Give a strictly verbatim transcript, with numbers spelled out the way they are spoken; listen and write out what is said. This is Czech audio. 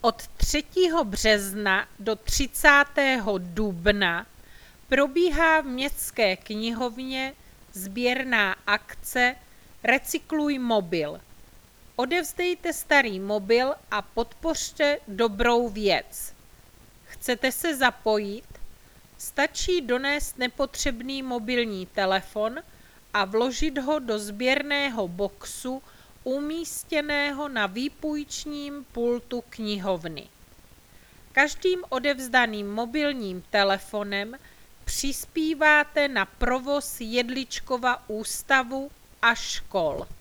Od třetího března do třicátého dubna probíhá v Městské knihovně sběrná akce Recykluj mobil. Odevzdejte starý mobil a podpořte dobrou věc. Chcete se zapojit? Stačí donést nepotřebný mobilní telefon a vložit ho do sběrného boxu umístěného na výpůjčním pultu knihovny. Každým odevzdaným mobilním telefonem přispíváte na provoz Jedličkova ústavu a škol.